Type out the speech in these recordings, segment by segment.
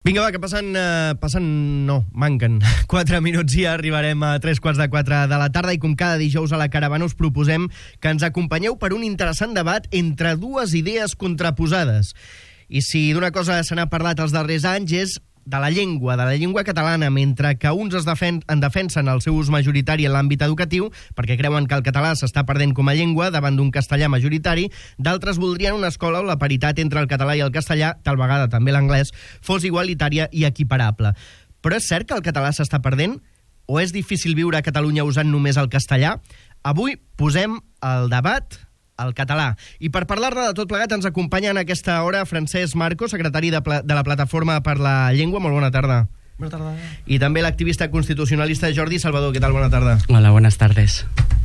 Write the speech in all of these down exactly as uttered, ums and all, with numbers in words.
Vinga, va, que passen, eh, passen, no, manquen quatre minuts i arribarem a tres quarts de quatre de la tarda i com cada dijous a la Caravana us proposem que ens acompanyeu per un interessant debat entre dues idees contraposades. I si d'una cosa se n'ha parlat els darrers anys és de la llengua, de la llengua catalana, mentre que uns es defen en defensen el seu ús majoritari en l'àmbit educatiu, perquè creuen que el català s'està perdent com a llengua davant d'un castellà majoritari, d'altres voldrien una escola on la paritat entre el català i el castellà, tal vegada també l'anglès, fos igualitària i equiparable. Però és cert que el català s'està perdent? O és difícil viure a Catalunya usant només el castellà? Avui posem el debat al català. I per parlar-ne de tot plegat ens acompanya en aquesta hora Francesc Marco, secretari de, de la Plataforma per la Llengua. Molt bona tarda. Bona tarda. I també l'activista constitucionalista Jordi Salvador. Què tal? Bona tarda. Hola, buenas tardes.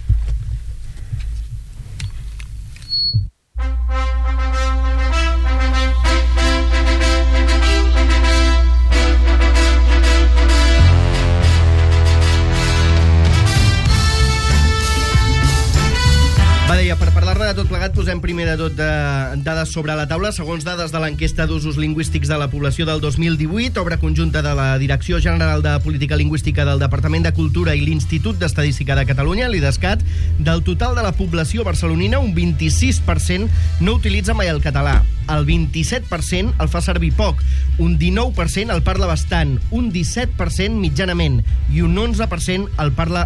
Va, deia, per parlar-ne de tot plegat posem primer de tot de, dades sobre la taula. Segons dades de l'enquesta d'usos lingüístics de la població del dos mil divuit, obra conjunta de la Direcció General de Política Lingüística del Departament de Cultura i l'Institut d'Estadística de Catalunya, l'IDESCAT, del total de la població barcelonina, un vint-i-sis per cent no utilitza mai el català. El vint-i-set per cent el fa servir poc, un dinou per cent el parla bastant, un disset per cent mitjanament i un onze per cent el parla,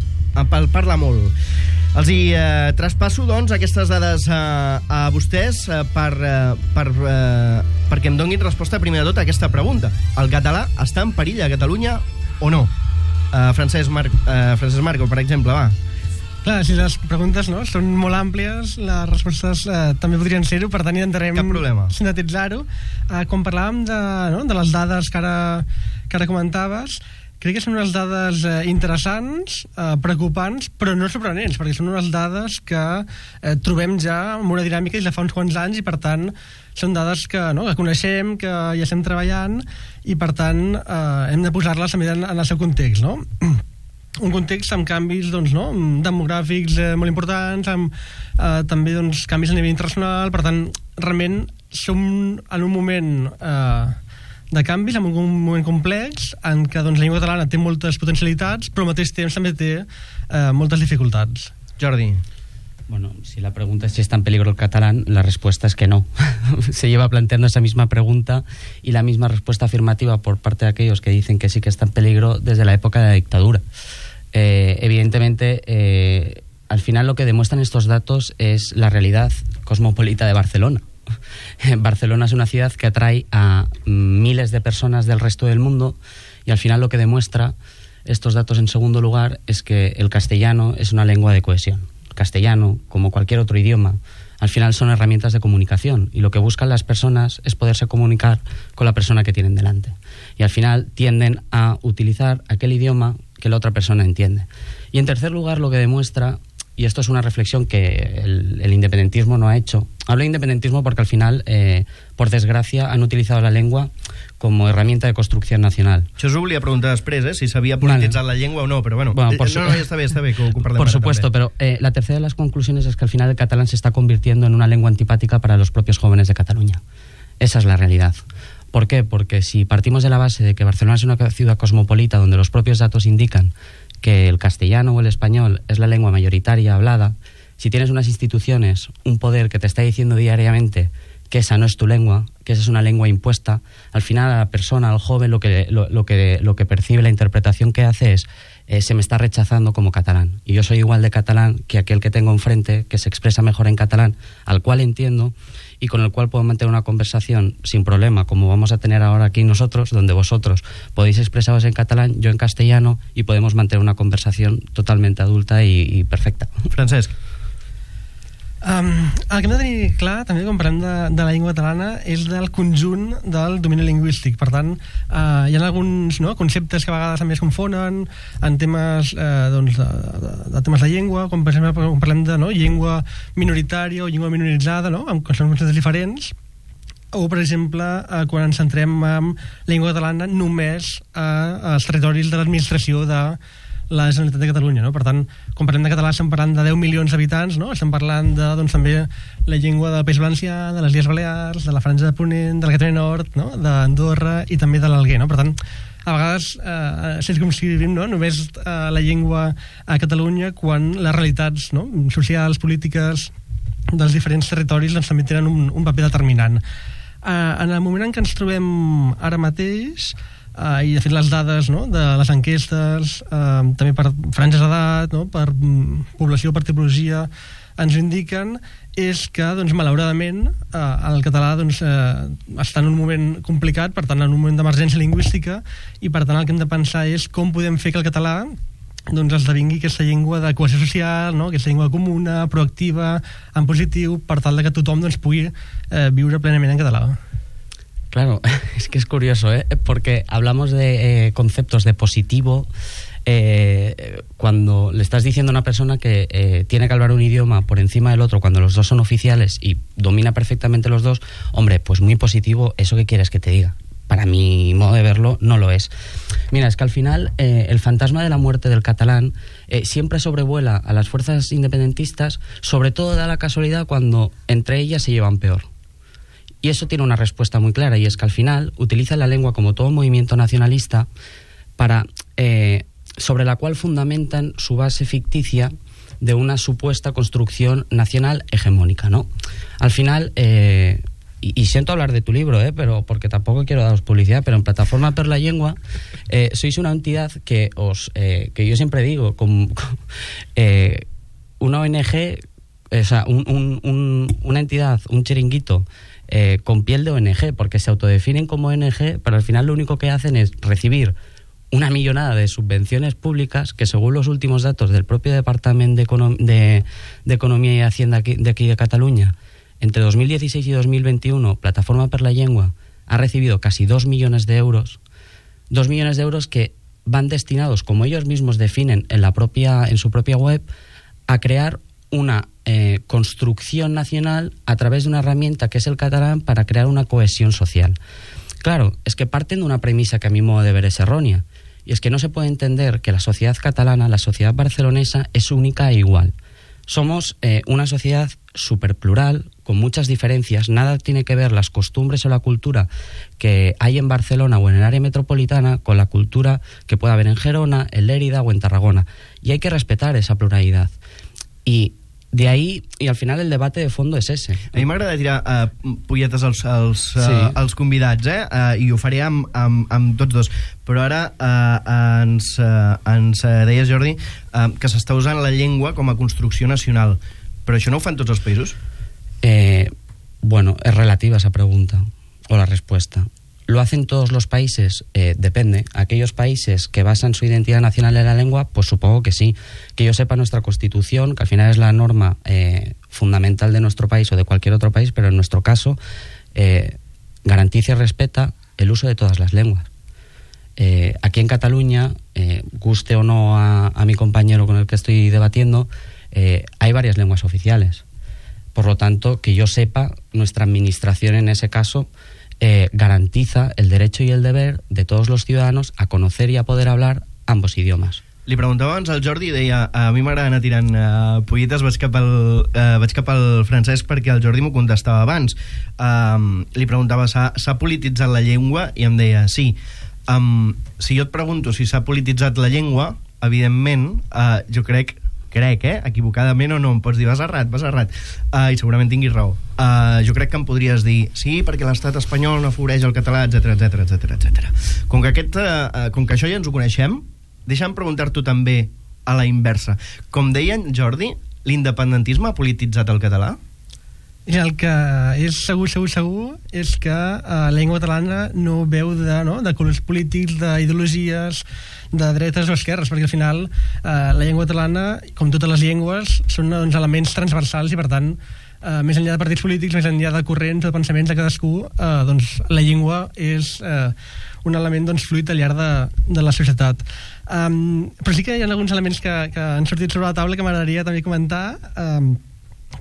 el parla molt. Els hi eh, traspasso, doncs, aquestes dades eh, a vostès eh, per, eh, per, eh, perquè em donin resposta primer de tot a aquesta pregunta. El català està en perill a Catalunya o no? Eh, Francesc, Mar eh, Francesc Marco, per exemple, va. Clar, si les preguntes no, són molt àmplies, les respostes eh, també podrien ser-ho, per tant intentarem sintetitzar-ho. Eh, quan parlàvem de, no, de les dades que ara, que ara comentaves, crec que són unes dades eh, interessants, eh, preocupants, però no sorprenents, perquè són unes dades que eh, trobem ja amb una dinàmica des de fa uns quants anys i, per tant, són dades que, no, que coneixem, que ja estem treballant i, per tant, eh, hem de posar-les també en, en el seu context, no? Un context amb canvis doncs, no, demogràfics eh, molt importants, amb eh, també doncs, canvis a nivell internacional, per tant, realment som en un moment eh, de canvis, en un moment complex en què doncs, la llengua catalana té moltes potencialitats però al mateix temps també té eh, moltes dificultats. Jordi. Bueno, si la pregunta es si está en peligro el catalán, la respuesta es que no. Se lleva planteando esa misma pregunta y la misma respuesta afirmativa por parte de aquellos que dicen que sí que está en peligro desde la época de la dictadura. Eh, evidentemente, eh, al final lo que demuestran estos datos es la realidad cosmopolita de Barcelona. Barcelona es una ciudad que atrae a miles de personas del resto del mundo y al final lo que demuestra estos datos en segundo lugar es que el castellano es una lengua de cohesión. El castellano, como cualquier otro idioma, al final son herramientas de comunicación y lo que buscan las personas es poderse comunicar con la persona que tienen delante. Y al final tienden a utilizar aquel idioma que la otra persona entiende. Y en tercer lugar lo que demuestra, y esto es una reflexión que el, el independentismo no ha hecho. Hablo de independentismo porque al final, eh, por desgracia, han utilizado la lengua como herramienta de construcción nacional. Això us ho volia preguntar després, eh, si s'havia polititzat vale. la llengua o no, però bueno, bueno por no, no, ja està bé, està bé que ho parlem. Por supuesto, també. pero eh, la tercera de las conclusiones es que al final el catalán se está convirtiendo en una lengua antipática para los propios jóvenes de Cataluña. Esa es la realidad. ¿Por qué? Porque si partimos de la base de que Barcelona es una ciudad cosmopolita donde los propios datos indican que el castellano o el español es la lengua mayoritaria hablada, si tienes unas instituciones, un poder que te está diciendo diariamente que esa no es tu lengua, que esa es una lengua impuesta, al final a la persona, al joven, lo que, lo, lo que, lo que percibe, la interpretación que hace es eh, se me está rechazando como catalán. Y yo soy igual de catalán que aquel que tengo enfrente, que se expresa mejor en catalán, al cual entiendo y con el cual puedo mantener una conversación sin problema, como vamos a tener ahora aquí nosotros, donde vosotros podéis expresaros en catalán, yo en castellano, y podemos mantener una conversación totalmente adulta y, y perfecta. Francesc. Um, el que hem de tenir clar, també quan parlem de, de la llengua catalana, és del conjunt del domini lingüístic. Per tant, uh, hi ha alguns no, conceptes que a vegades també es confonen en temes, uh, doncs, de, de, de temes de llengua, com per exemple quan parlem de no, llengua minoritària o llengua minoritzada, no, amb conceptes diferents, o per exemple uh, quan ens centrem en la llengua catalana només uh, als territoris de l'administració de la Generalitat de Catalunya, no? Per tant, quan parlem de català estem parlant de deu milions d'habitants, no? Estem parlant de, doncs, també la llengua del País Valencià, de les Illes Balears, de la Franja de Ponent, de la Catalunya Nord, no? d'Andorra i també de l'Alguer, no? Per tant, a vegades eh, circumscrivim, no? Només eh, la llengua a Catalunya quan les realitats, no? socials, polítiques dels diferents territoris doncs, també tenen un, un paper determinant. Eh, en el moment en què ens trobem ara mateix, Uh, i de fet les dades, no? de les enquestes, uh, també per franges d'edat, no? per um, població, per tipologia, ens indiquen és que, doncs, malauradament, uh, el català doncs, uh, està en un moment complicat, per tant, en un moment d'emergència lingüística, i per tant el que hem de pensar és com podem fer que el català doncs, esdevingui aquesta llengua de cohesió social, no? aquesta llengua comuna, proactiva, en positiu, per tal de que tothom doncs, pugui uh, viure plenament en català. Claro, es que es curioso, ¿eh? Porque hablamos de eh, conceptos de positivo eh, cuando le estás diciendo a una persona que eh, tiene que hablar un idioma por encima del otro cuando los dos son oficiales y domina perfectamente los dos, hombre, pues muy positivo, ¿eso qué quieres que te diga? Para mi modo de verlo, no lo es. Mira, es que al final eh, el fantasma de la muerte del catalán eh, siempre sobrevuela a las fuerzas independentistas, sobre todo da la casualidad cuando entre ellas se llevan peor. Y eso tiene una respuesta muy clara, y es que al final utilizan la lengua como todo movimiento nacionalista para eh, sobre la cual fundamentan su base ficticia de una supuesta construcción nacional hegemónica, ¿no? Al final, eh, y, y siento hablar de tu libro, ¿eh? Pero porque tampoco quiero daros publicidad, pero en Plataforma per la Llengua eh, sois una entidad que os eh, que yo siempre digo, con, con, eh, una O N G, o sea, un, un, un, una entidad, un chiringuito, Eh, con piel de O N G, porque se autodefinen como O N G, pero al final lo único que hacen es recibir una millonada de subvenciones públicas que, según los últimos datos del propio Departamento de, Econom de, de Economía y Hacienda aquí, de aquí de Cataluña, entre dos mil dieciséis y dos mil veintiuno, Plataforma per la Llengua ha recibido casi dos millones de euros, dos millones de euros que van destinados, como ellos mismos definen en, la propia, en su propia web, a crear una eh, construcción nacional a través de una herramienta que es el catalán para crear una cohesión social. Claro, es que parten de una premisa que a mi modo de ver es errónea, y es que no se puede entender que la sociedad catalana, la sociedad barcelonesa, es única e igual. Somos eh, una sociedad súper plural, con muchas diferencias. Nada tiene que ver las costumbres o la cultura que hay en Barcelona o en el área metropolitana con la cultura que pueda haber en Gerona, en Lérida o en Tarragona. Y hay que respetar esa pluralidad. Y de ahí, i al final el debate de fondo és ese. A mi m'agrada tirar uh, polletes als, als, uh, sí. als convidats, eh? Uh, i ho faré amb, amb, amb tots dos. Però ara uh, ens, uh, ens uh, deies, Jordi, uh, que s'està usant la llengua com a construcció nacional. Però això no ho fan tots els països? Eh, bueno, es relativa esa pregunta, o la respuesta. ¿Lo hacen todos los países? Eh, depende. Aquellos países que basan su identidad nacional en la lengua, pues supongo que sí. Que yo sepa, nuestra Constitución, que al final es la norma eh, fundamental de nuestro país o de cualquier otro país, pero en nuestro caso eh, garantiza y respeta el uso de todas las lenguas. Eh, aquí en Cataluña, eh, guste o no a, a mi compañero con el que estoy debatiendo, eh, hay varias lenguas oficiales. Por lo tanto, que yo sepa, nuestra administración en ese caso Eh, garantiza el derecho y el deber de todos los ciudadanos a conocer y a poder hablar ambos idiomas. Li preguntava abans al Jordi i deia, a mi m'agrada anar tirant uh, polletes, vaig cap, al, uh, vaig cap al Francesc perquè el Jordi m'ho contestava abans. Uh, li preguntava, s'ha polititzat la llengua? I em deia, sí. Um, si jo et pregunto si s'ha polititzat la llengua, evidentment, uh, jo crec crec, eh? equivocadament o no, em pots dir vas errat, vas errat, uh, i segurament tinguis raó. Uh, jo crec que em podries dir sí, perquè l'estat espanyol no afavoreix el català, etcètera, etcètera, etcètera, etcètera. Com que, aquest, uh, com que això ja ens ho coneixem, deixa'm preguntar-t'ho també a la inversa. Com deia en Jordi, l'independentisme ha polititzat el català? I el que és segur, segur, segur és que uh, la llengua catalana no veu de, no, de colors polítics, d'ideologies, de dretes o esquerres, perquè al final uh, la llengua catalana, com totes les llengües, són doncs, elements transversals i per tant, uh, més enllà de partits polítics, més enllà de corrents o de pensaments de cadascú, uh, doncs la llengua és uh, un element doncs, fluid al llarg de, de la societat. Um, però sí que hi ha alguns elements que, que han sortit sobre la taula que m'agradaria també comentar. Um,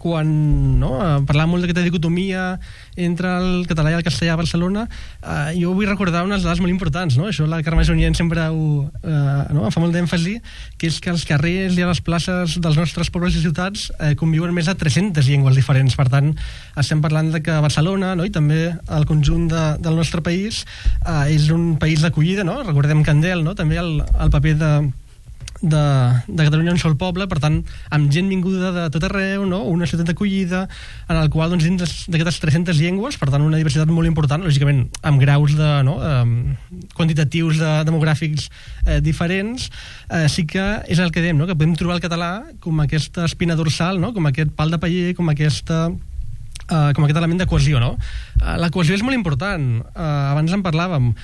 quan no, parlàvem molt d'aquesta dicotomia entre el català i el castellà a Barcelona, eh, jo vull recordar unes dades molt importants, no? Això la Carme Junyent sempre ho, eh, no? fa molt d'èmfasi, que és que als carrers i a les places dels nostres pobles i ciutats eh, conviuen més de tres-centes llengües diferents. Per tant, estem parlant de que Barcelona, no? I també el conjunt de, del nostre país eh, és un país d'acollida, no? Recordem Candel, no? També el, el paper de De, de Catalunya un sol poble, per tant amb gent vinguda de tot arreu, no? Una ciutat d'acollida en el qual doncs, dins d'aquestes tres-centes llengües, per tant una diversitat molt important, lògicament amb graus de, no? um, quantitatius de, demogràfics eh, diferents, eh, sí que és el que dèiem, no? Que podem trobar el català com aquesta espina dorsal, no? Com aquest pal de paller, com aquesta uh, com aquest element de cohesió, no? Uh, la cohesió és molt important, uh, abans en parlàvem.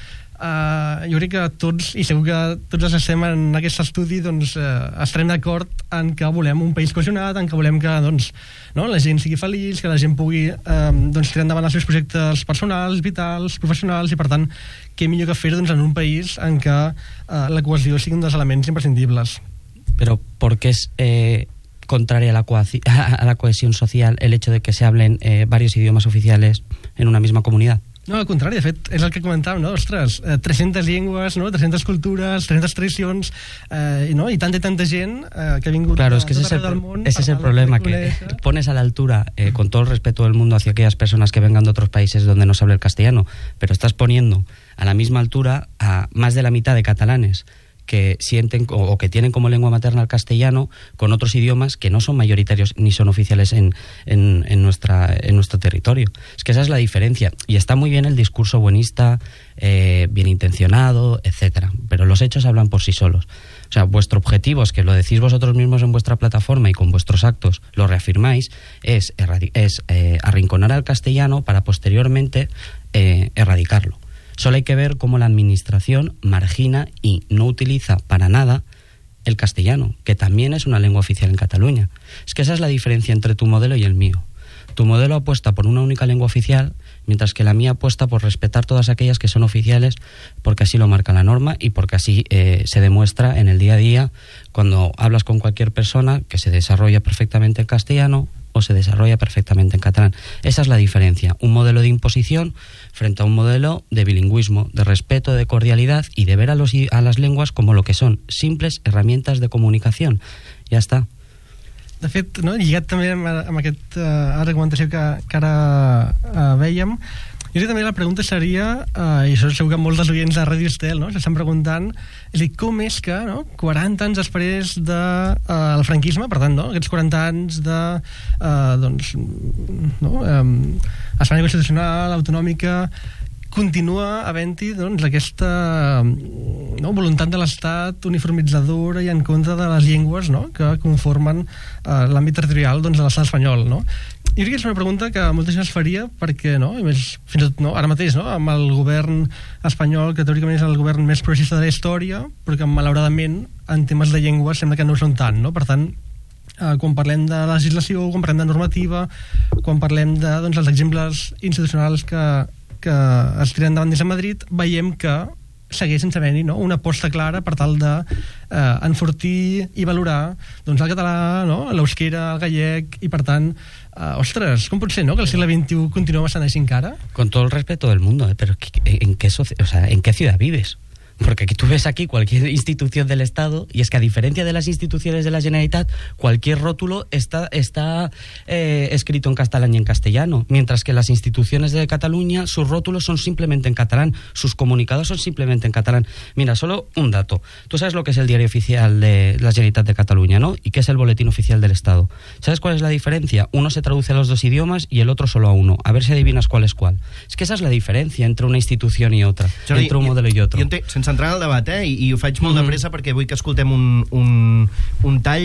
Uh, jo crec que tots, i segur que tots els estem en aquest estudi, doncs uh, estarem d'acord en que volem un país cohesionat, en que volem que doncs, no, la gent sigui feliç, que la gent pugui uh, doncs, tirar endavant els seus projectes personals, vitals, professionals, i per tant què millor que fer-ho doncs, en un país en què uh, la cohesió sigui un dels elements imprescindibles. Però ¿por qué es eh, contraria a la, a la cohesión social el hecho de que se hablen eh, varios idiomas oficiales en una misma comunidad? No, al contrari, de fet, és el que comentàvem, no? Ostres, eh, tres-centes llengües, no? tres-centes cultures, tres-centes tradicions, eh, no? I tanta i tanta gent eh, que ha vingut claro, es que de ese tot arreu del món. Ese es el problema, que pones a la altura, eh, con todo el respeto del mundo hacia aquellas personas que vengan de otros países donde no se habla el castellano, pero estás poniendo a la misma altura a más de la mitad de catalanes que sienten o, o que tienen como lengua materna el castellano con otros idiomas que no son mayoritarios ni son oficiales en, en, en, nuestra, en nuestro territorio. Es que esa es la diferencia. Y está muy bien el discurso buenista, eh, bien intencionado, etcétera. Pero los hechos hablan por sí solos. O sea, vuestro objetivo, es que lo decís vosotros mismos en vuestra plataforma y con vuestros actos lo reafirmáis, es, es eh, arrinconar al castellano para posteriormente eh, erradicarlo. Solo hay que ver cómo la administración margina y no utiliza para nada el castellano, que también es una lengua oficial en Cataluña. Es que esa es la diferencia entre tu modelo y el mío. Tu modelo apuesta por una única lengua oficial, mientras que la mía apuesta por respetar todas aquellas que son oficiales, porque así lo marca la norma y porque así eh, se demuestra en el día a día cuando hablas con cualquier persona que se desarrolla perfectamente en castellano o se desarrolla perfectamente en catalán. Esa es la diferencia. Un modelo de imposición frente a un modelo de bilingüismo, de respeto, de cordialidad y de ver a, los, a las lenguas como lo que son, simples herramientas de comunicación. Ja està. De fet, no, lligat també amb, amb aquesta uh, argumentació que, que ara uh, vèiem, jo crec que també la pregunta seria, uh, i això segur que molts dels oients de Ràdio Estel no, s'estan preguntant, és a dir, com és que no, quaranta anys després del de, uh, franquisme, per tant, no, aquests quaranta anys de uh, doncs, no, um, Espanya constitucional, autonòmica, continua havent-hi doncs, aquesta no, voluntat de l'Estat uniformitzadora i en contra de les llengües no, que conformen eh, l'àmbit territorial doncs, de l'estat espanyol. No? Jo crec que és una pregunta que molta gent es faria perquè, no, i més, fins i tot no, ara mateix, no, amb el govern espanyol, que teòricament és el govern més progressista de la història, però que malauradament en temes de llengua sembla que no ho són tant. No? Per tant, eh, quan parlem de legislació, quan parlem de normativa, quan parlem de doncs, els exemples institucionals que que es tiren davant des de Madrid, veiem que segueix sense haver-hi no? una aposta clara per tal de eh, enfortir i valorar doncs, el català, no? l'euskera, el gallec, i per tant, eh, ostres, com pot ser no? que el segle veintiu continua bastant així encara? Con todo el respeto del mundo, ¿eh? pero ¿en qué, o sea, ¿en qué ciudad vives? Porque tú ves aquí cualquier institución del Estado y es que a diferencia de las instituciones de la Generalitat, cualquier rótulo está, está eh, escrito en catalán y en castellano, mientras que las instituciones de Cataluña, sus rótulos son simplemente en catalán, sus comunicados son simplemente en catalán. Mira, solo un dato. Tú sabes lo que es el diario oficial de la Generalitat de Cataluña, ¿no? Y qué es el boletín oficial del Estado. ¿Sabes cuál es la diferencia? Uno se traduce a los dos idiomas y el otro solo a uno. A ver si adivinas cuál es cuál. Es que esa es la diferencia entre una institución y otra, Jordi, entre un modelo y otro. Centrar el debat, eh? I, i ho faig molt mm. de pressa perquè vull que escoltem un, un, un tall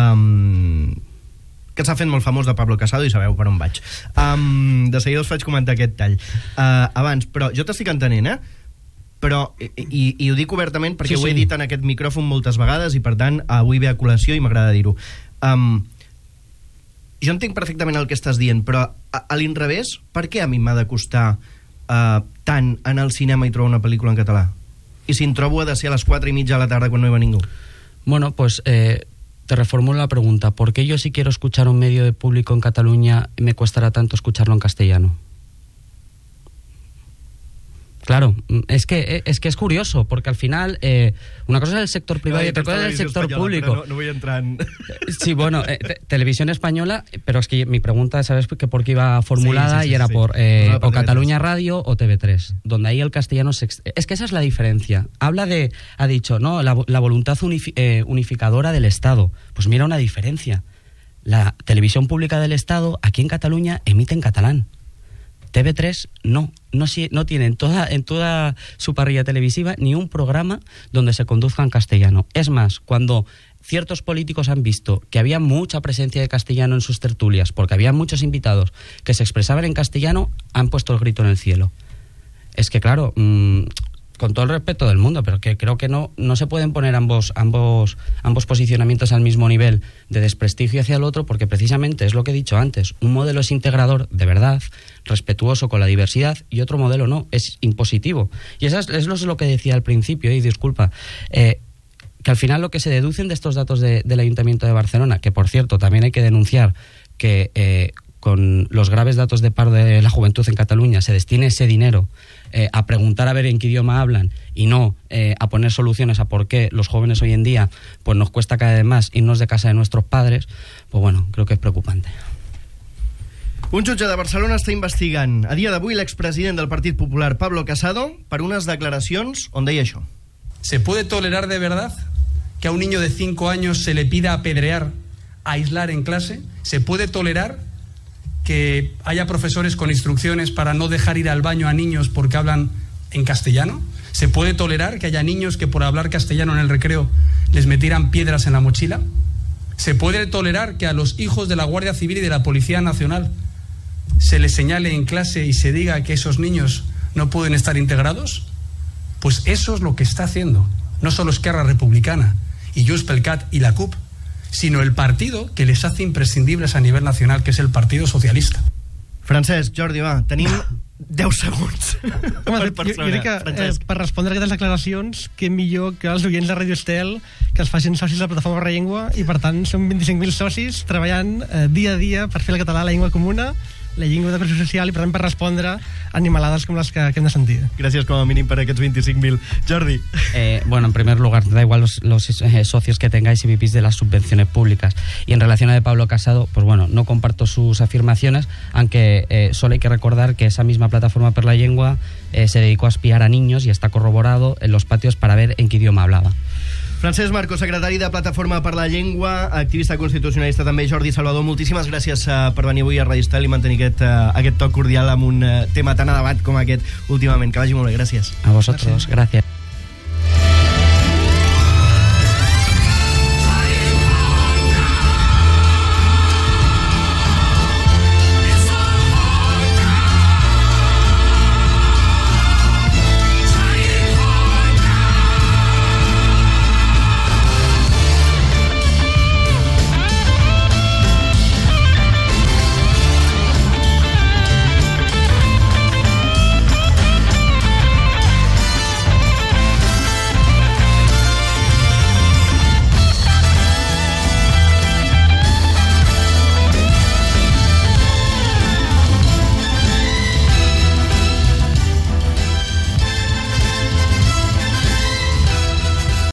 um, que s'ha fet molt famós de Pablo Casado i sabeu per on vaig. Um, de seguida us faig comentar aquest tall. Uh, abans, però jo t'estic entenent, eh? Però, i, i, i ho dic obertament perquè sí, ho he sí. dit en aquest micròfon moltes vegades i per tant avui ve a col·lació i m'agrada dir-ho. Um, jo entenc perfectament el que estàs dient, però a, a l'inrevés, per què a mi m'ha de costar uh, tant anar al cinema i trobar una pel·lícula en català? I si en trobo ha de ser a les quatre i mitja de la tarda quan no hi va ningú. Bueno, pues eh, te reformulo la pregunta. ¿Por qué yo si quiero escuchar un medio de público en Cataluña me costará tanto escucharlo en castellano? Claro, es que es que es curioso, porque al final eh, una cosa es el sector privado no, y otra cosa es el sector española, público. No, no voy a entrar en... Sí, bueno, eh, te, televisión española, pero es que mi pregunta, ¿sabes que por qué iba formulada? Sí, sí, sí, y era sí, por eh, no, o Cataluña Radio o T V tres, donde ahí el castellano se... Es que esa es la diferencia. Habla de, ha dicho, no, la, la voluntad unifi, eh, unificadora del Estado. Pues mira una diferencia. La televisión pública del Estado, aquí en Cataluña, emite en catalán. T V tres no, no, no tiene en toda, en toda su parrilla televisiva ni un programa donde se conduzca en castellano. Es más, cuando ciertos políticos han visto que había mucha presencia de castellano en sus tertulias, porque había muchos invitados que se expresaban en castellano, han puesto el grito en el cielo. Es que claro, mmm, con todo el respeto del mundo, pero que creo que no, no se pueden poner ambos, ambos, ambos posicionamientos al mismo nivel de desprestigio hacia el otro, porque precisamente es lo que he dicho antes, un modelo es integrador de verdad, respetuoso con la diversidad, y otro modelo no, es impositivo. Y eso es, eso es lo que decía al principio, y disculpa, eh, que al final lo que se deducen de estos datos de, del Ayuntamiento de Barcelona, que por cierto también hay que denunciar que eh, con los graves datos de paro de la juventud en Cataluña se destine ese dinero eh, a preguntar a ver en qué idioma hablan y no eh, a poner soluciones a por qué los jóvenes hoy en día pues nos cuesta cada vez más irnos de casa de nuestros padres, pues bueno, creo que es preocupante. Un jutge de Barcelona està investigant a dia d'avui l'expresident del Partit Popular, Pablo Casado, per unes declaracions on deia això. ¿Se puede tolerar de verdad que a un niño de cinco años se le pida apedrear, aislar en clase? ¿Se puede tolerar que haya profesores con instrucciones para no dejar ir al baño a niños porque hablan en castellano? ¿Se puede tolerar que haya niños que por hablar castellano en el recreo les metieran piedras en la mochila? ¿Se puede tolerar que a los hijos de la Guardia Civil y de la Policía Nacional se les señale en clase y se diga que esos niños no pueden estar integrados? Pues eso es lo que está haciendo no solo Esquerra Republicana y Junts pel Cat y la C U P, sino el partido que les hace imprescindibles a nivel nacional, que es el Partido Socialista. Francesc, Jordi, va, tenim deu segons. Home, per jo, jo crec que eh, per respondre a aquestes declaracions, que millor que els oients de Radio Estel que els facin socis de la plataforma per la llengua, i per tant són vint-i-cinc mil socis treballant eh, dia a dia per fer el català la llengua comuna, la llengua de pressió social, i per tant per respondre animalades com les que, que hem de sentir. Gràcies com a mínim per aquests veinticinc mil. Jordi. Eh, bueno, en primer lugar, da igual los, los eh, socios que tengáis y vivís de las subvenciones públicas. Y en relación a de Pablo Casado, pues bueno, no comparto sus afirmaciones, aunque eh, solo hay que recordar que esa misma plataforma per la llengua eh, se dedicó a espiar a niños y está corroborado en los patios para ver en qué idioma hablaba. Francesc Marco, secretari de Plataforma per la Llengua, activista constitucionalista també. Jordi Salvador, moltíssimes gràcies uh, per venir avui a Radio Estel i mantenir aquest, uh, aquest toc cordial amb un uh, tema tan a debat com aquest últimament. Que vagi molt bé, gràcies. A vosotros, gràcies.